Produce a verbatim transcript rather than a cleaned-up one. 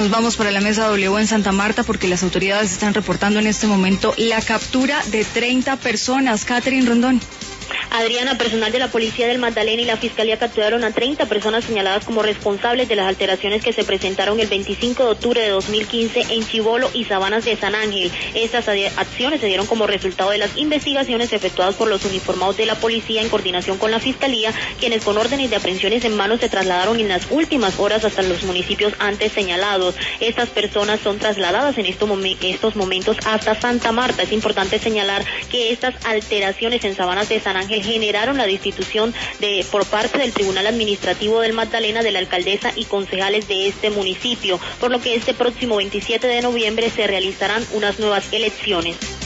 Nos vamos para la mesa W en Santa Marta porque las autoridades están reportando en este momento la captura de treinta personas. Catherine Rondón. Adriana, personal de la Policía del Magdalena y la Fiscalía capturaron a treinta personas señaladas como responsables de las alteraciones que se presentaron el veinticinco de octubre de dos mil quince en Chibolo y Sabanas de San Ángel. Estas acciones se dieron como resultado de las investigaciones efectuadas por los uniformados de la Policía en coordinación con la Fiscalía, quienes con órdenes de aprehensiones en mano se trasladaron en las últimas horas hasta los municipios antes señalados. Estas personas son trasladadas en estos, mom- estos momentos hasta Santa Marta. Es importante señalar que estas alteraciones en Sabanas de San Ángel generaron la destitución de por parte del Tribunal Administrativo del Magdalena de la alcaldesa y concejales de este municipio, por lo que este próximo veintisiete de noviembre se realizarán unas nuevas elecciones.